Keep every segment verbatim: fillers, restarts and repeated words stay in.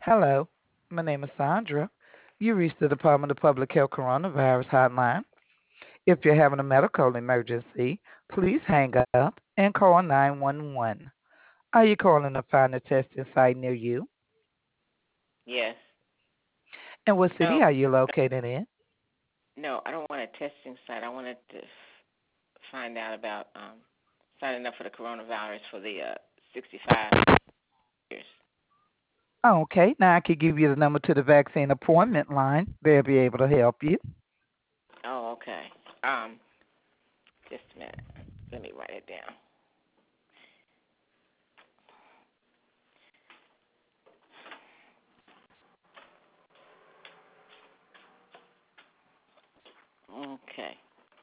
Hello, my name is Sandra. You reached the Department of Public Health Coronavirus Hotline. If you're having a medical emergency, please hang up and call nine one one. Are you calling to find a testing site near you? Yes. And what No, city are you located in? no, I don't want a testing site. I wanted to f- find out about um, signing up for the coronavirus for the uh, sixty-five years. Okay, now I can give you the number to the vaccine appointment line. They'll be able to help you. Oh, okay. Um, just a minute. Let me write it down. Okay.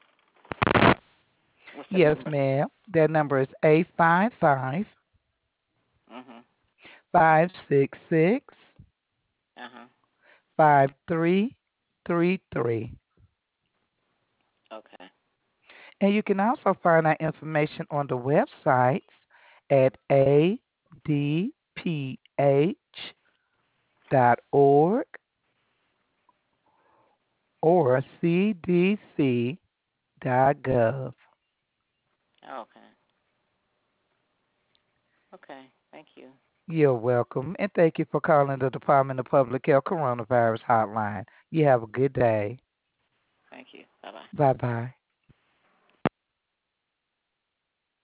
What's the Yes, number? ma'am. Their number is eight five five, Mhm. five six six, Uh huh. five three three three. Okay. And you can also find out information on the websites at a d p h dot org or c d c dot gov. Okay. Okay. Thank you. You're welcome, and thank you for calling the Department of Public Health Coronavirus Hotline. You have a good day. Thank you. Bye bye. Bye bye.